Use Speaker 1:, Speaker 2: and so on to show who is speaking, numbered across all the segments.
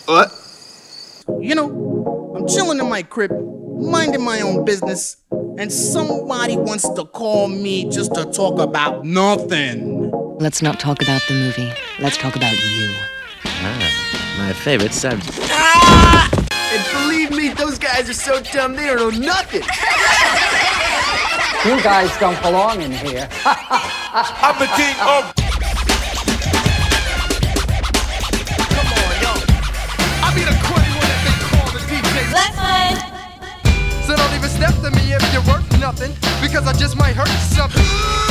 Speaker 1: What?
Speaker 2: You know, I'm chilling in my crib, minding my own business, and somebody wants to call me just to talk about nothing.
Speaker 3: Let's not talk about the movie. Let's talk about you.
Speaker 4: My favorite subject.
Speaker 1: And believe me, those guys are so dumb they don't know nothing.
Speaker 5: You guys don't belong in here.
Speaker 6: I'm the king of... Come on, yo. I be the cruddy one that they call the DJ.
Speaker 7: Let's play.
Speaker 6: So don't even step to me if you're worth nothing, because I just might hurt something.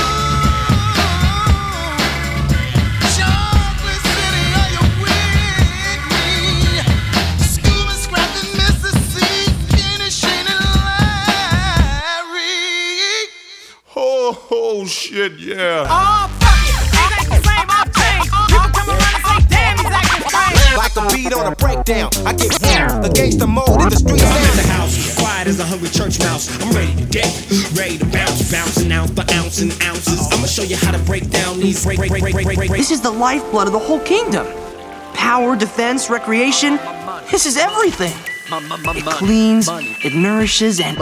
Speaker 6: Oh shit, yeah.
Speaker 7: Oh, fuck it. It ain't the same, I've changed. People come around and say, damn, he's acting strange.
Speaker 8: Like a beat on a breakdown, I get warm against the mold in the streets.
Speaker 9: I'm in the house, quiet as a hungry church mouse. I'm ready to dance, ready to bounce, bouncing ounce by ounce and ounces. I'ma show you how to break down these.
Speaker 10: This is the lifeblood of the whole kingdom. Power, defense, recreation. This is everything. It cleans, it nourishes, and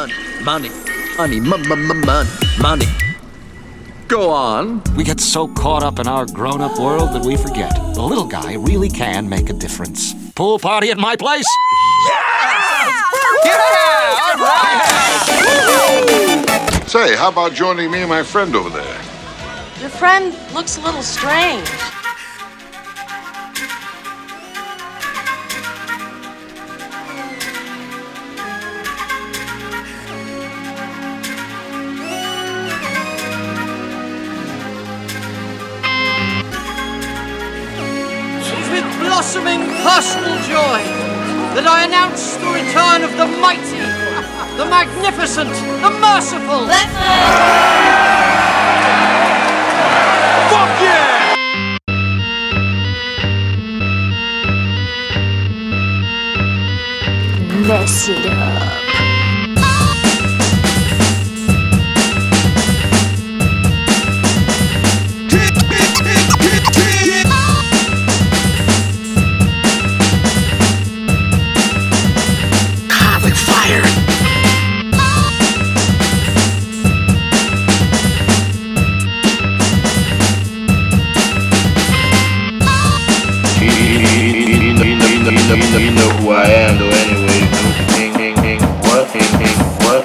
Speaker 4: Money. Go on.
Speaker 11: We get so caught up in our grown-up world that we forget the little guy really can make a difference. Pool party at my place?
Speaker 6: Yes!
Speaker 11: Yeah! All right!
Speaker 12: Say, how about joining me and my friend over there?
Speaker 7: Your friend looks a little strange.
Speaker 10: blossoming personal joy that I announce the return of the mighty, the magnificent, the merciful.
Speaker 7: Let's
Speaker 6: Fuck yeah!
Speaker 7: mess it up.
Speaker 13: You know who I am, though. Anyway, what?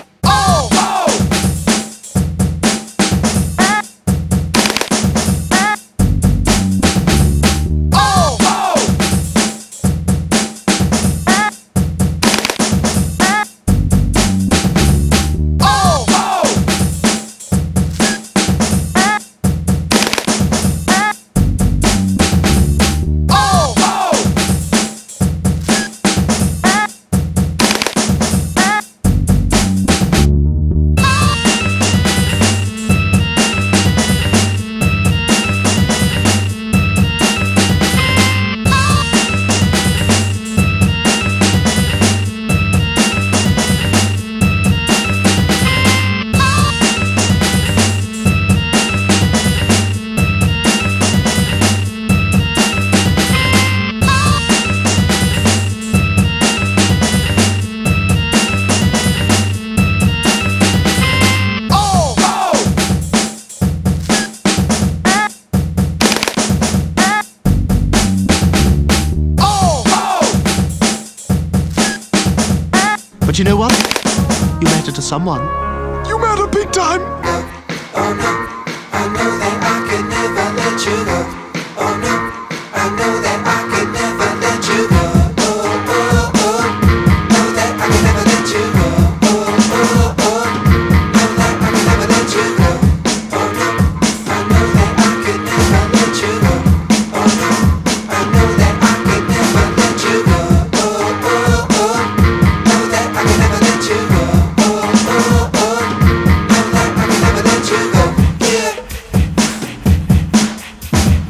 Speaker 14: But you know what? You matter to someone.
Speaker 6: You matter big time!
Speaker 15: Oh no, I know that I could never let you go. Oh no, I know that I could never let you go. Oh, oh, oh, know that I could never let you go. Oh, oh, oh, know that I could never let you go. Oh no, I know that I could never let you go. Oh no, I know that I could never let you go. Oh, oh, oh, know that I could never let you go. Oh, oh, oh, know that I could never let you go. Yeah.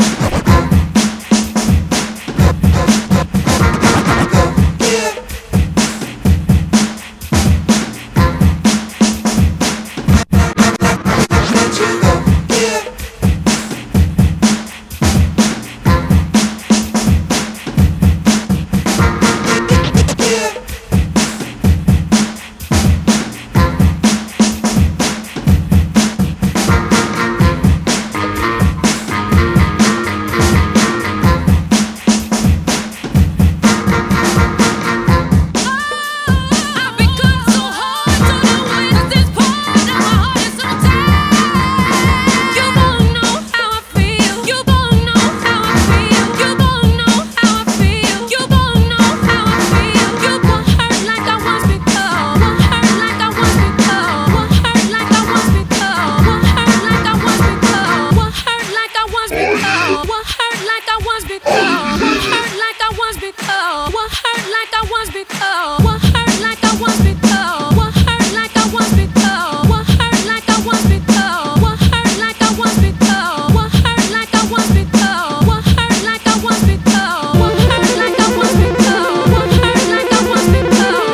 Speaker 16: before. What hurt like I was before. What hurt like I was before. What hurt like I was before. What hurt like I was before. What hurt like I was before. What hurt like I was before. What hurt like I was before. What hurt like I was before. What hurt like I was before. What hurt like I was before.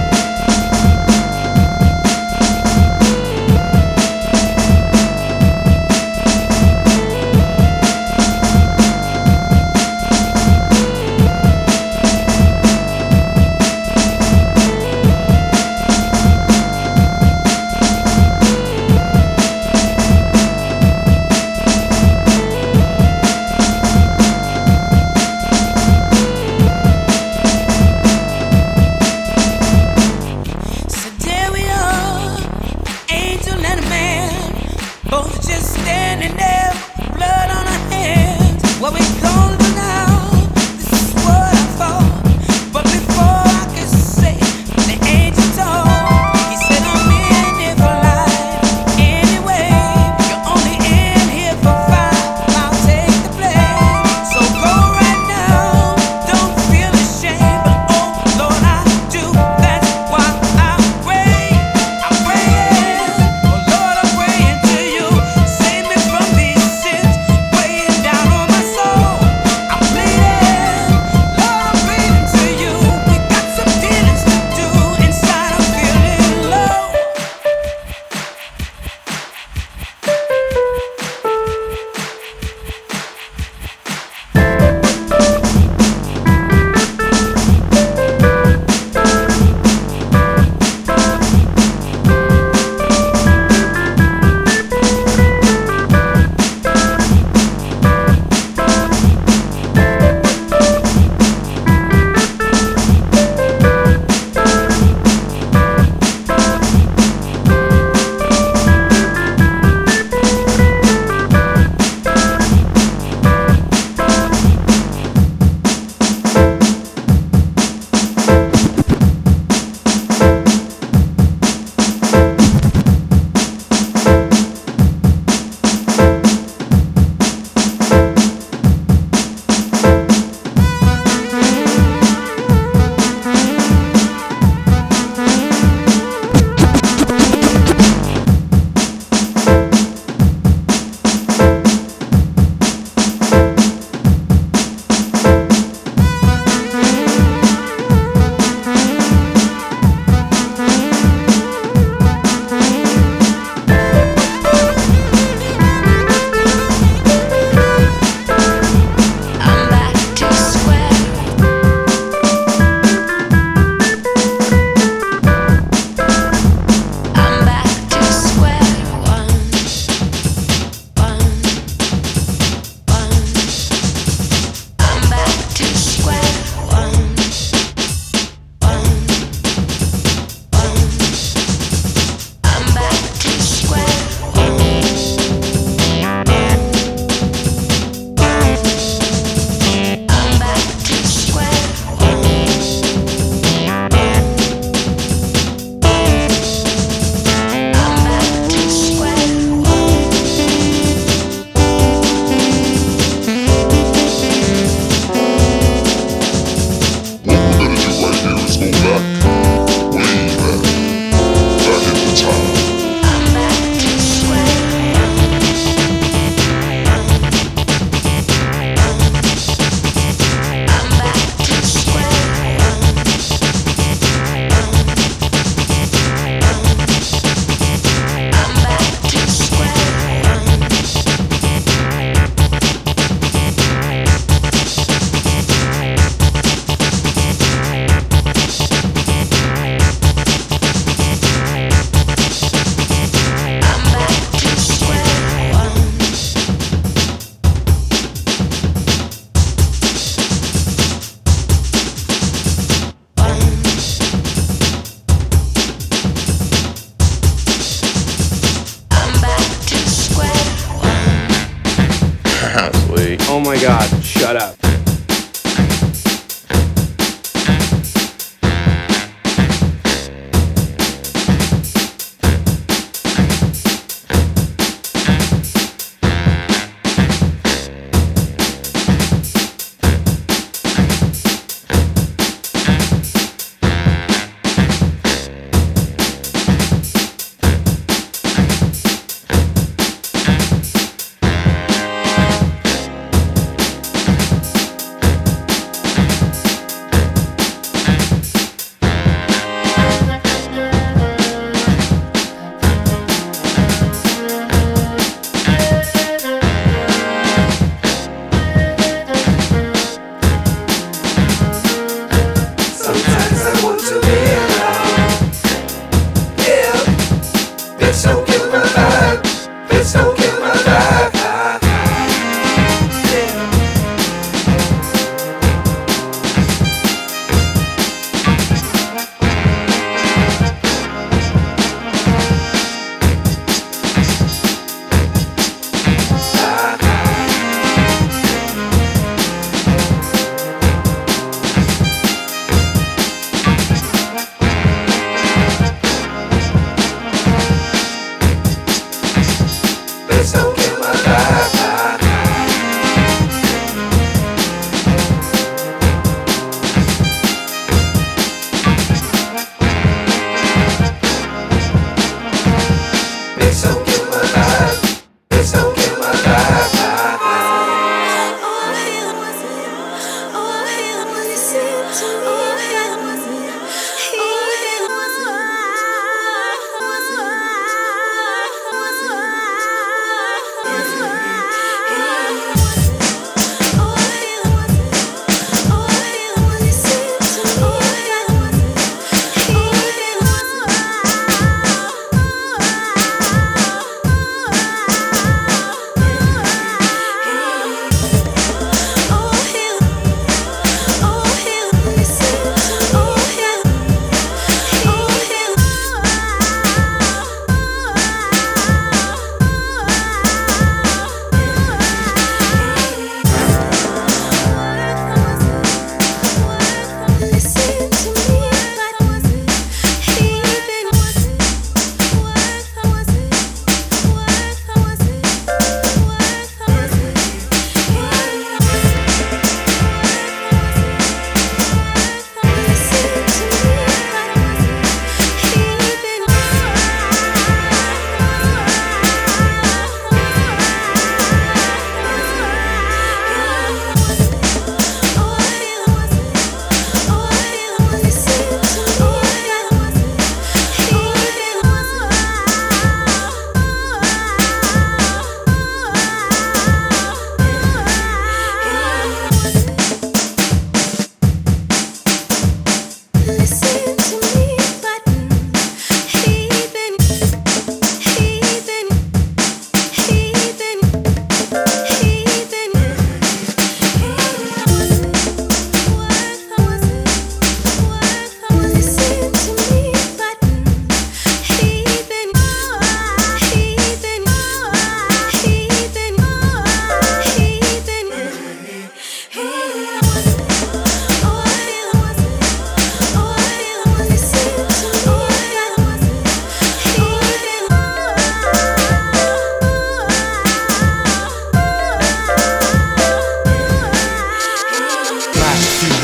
Speaker 1: Sweet. Oh my god, shut up.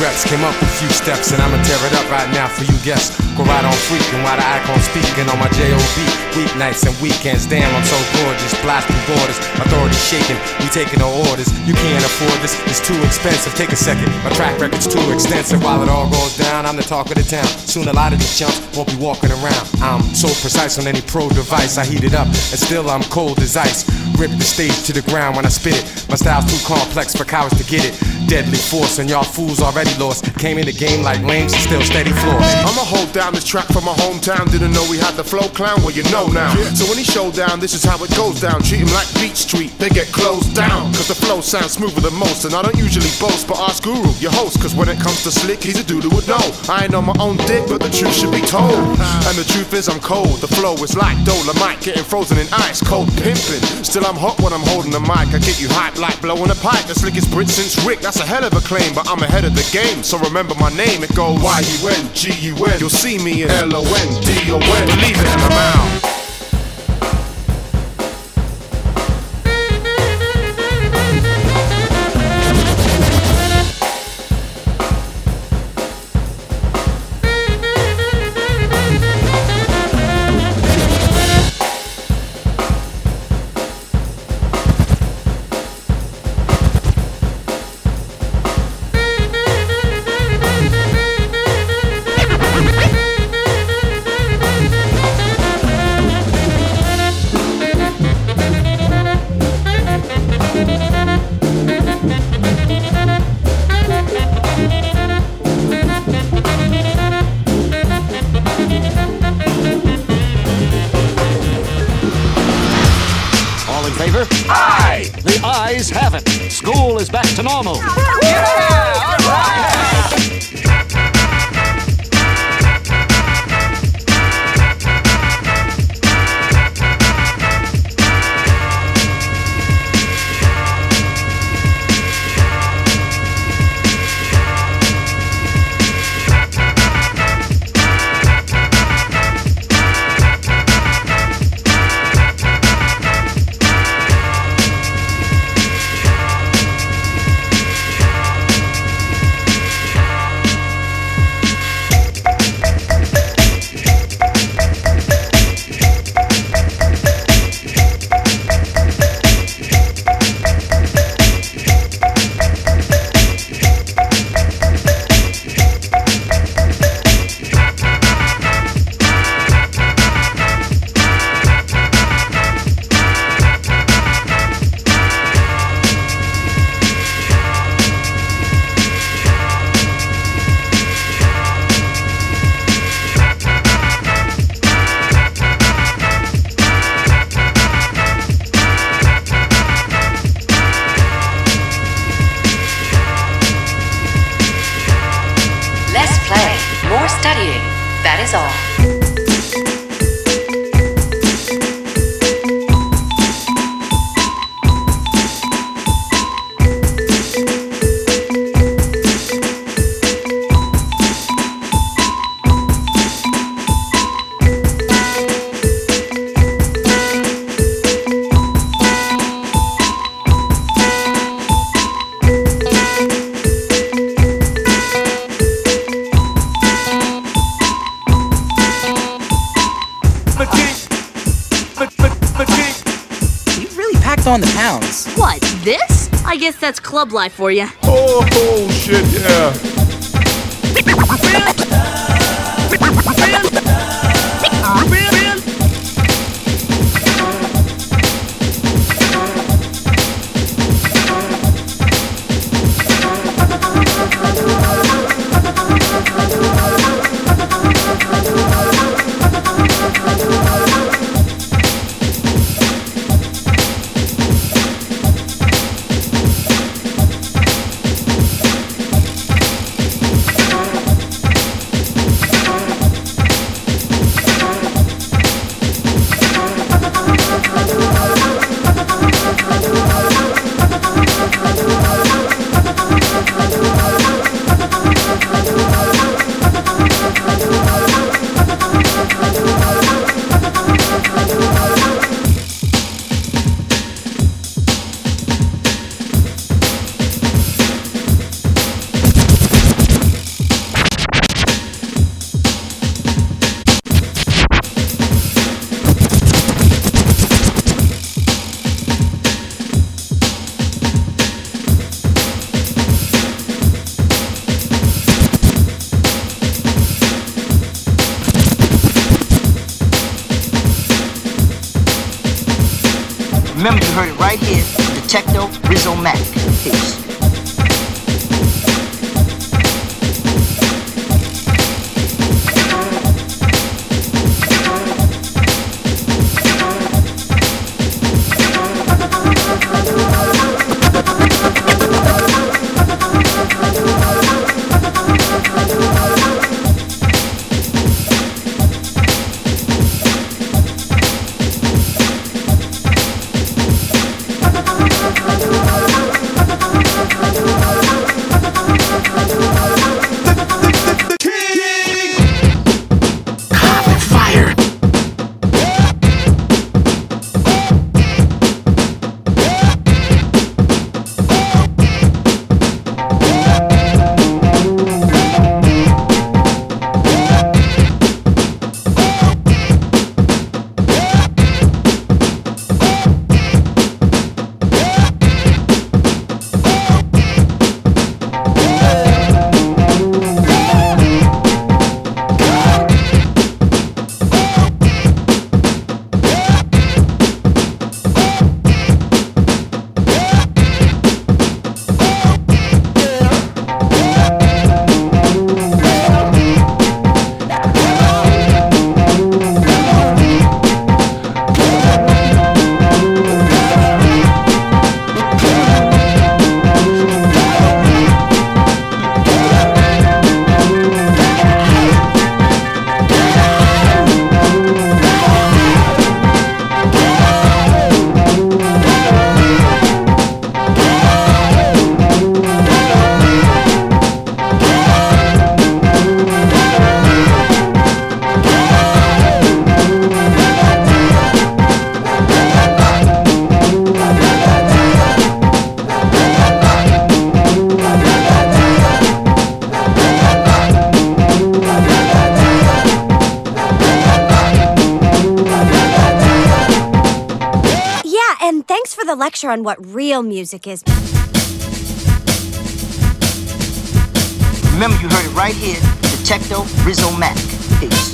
Speaker 17: reps came up a few steps, and I'ma tear it up right now for you guests. Go right on freaking while the icon speaking on my J.O.B. Weeknights and weekends, damn, I'm so gorgeous. Blast through borders, authority shaking, we taking no orders. You can't afford this, it's too expensive. Take a second, my track record's too extensive. While it all goes down, I'm the talk of the town. Soon a lot of these chumps won't be walking around. I'm so precise on any pro device. I heat it up, and still I'm cold as ice. Rip the stage to the ground when I spit it. My style's too complex for cowards to get it. Deadly force, and y'all fools already lost. Came in the game like lames, still steady floors.
Speaker 6: I'ma hold down this track from my hometown. Didn't know we had the flow clown, well you know now. So when he showed down, this is how it goes down. Treat him like Beat Street, they get closed down. Cause the flow sounds smoother than most. And I don't usually boast, but ask Guru, your host. Cause when it comes to slick, he's a dude who would know. I ain't on my own dick, but the truth should be told. And the truth is I'm cold, the flow is like Dolomite, getting frozen in ice, cold pimping. Still I'm hot when I'm holding the mic. I get you hyped like blowing a pipe. The slickest Brit since Rick, that's a hell of a claim. But I'm ahead of the game, so remember my name. It goes Y-U-N-G-U-N. You'll see me in L-O-N-D-O-N. Believe it, and I'm out.
Speaker 11: Aye! The ayes have it. School is back to normal.
Speaker 7: Yeah! All right!
Speaker 3: That is all.
Speaker 10: On the pounds.
Speaker 18: What, this? I guess that's club life for you.
Speaker 6: Oh shit, yeah.
Speaker 10: Remember, you heard it right here. Detecto Rizzo Mac. Peace.
Speaker 19: The lecture on what real music is.
Speaker 10: Remember, you heard it right here. Detecto Rizzo Mac. Peace.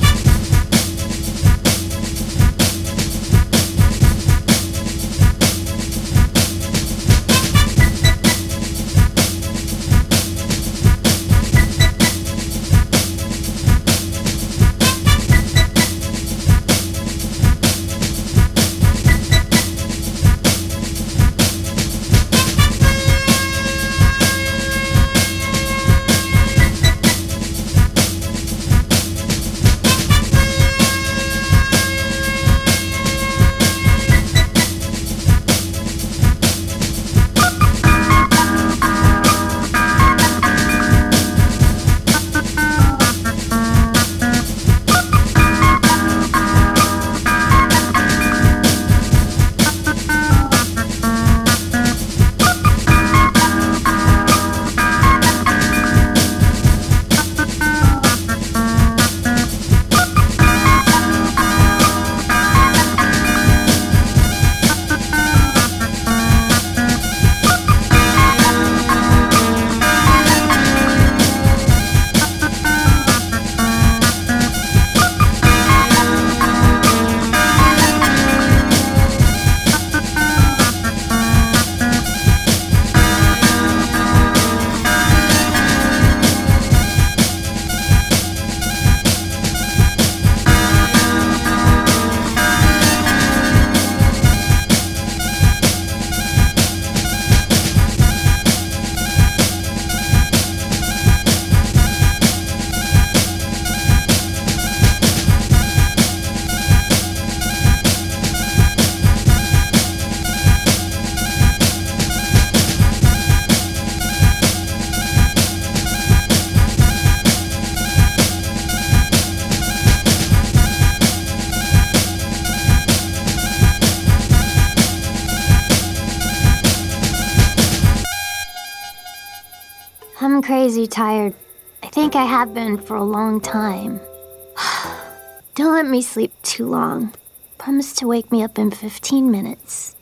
Speaker 20: I'm crazy tired. I think I have been for a long time. Don't let me sleep too long. Promise to wake me up in 15 minutes.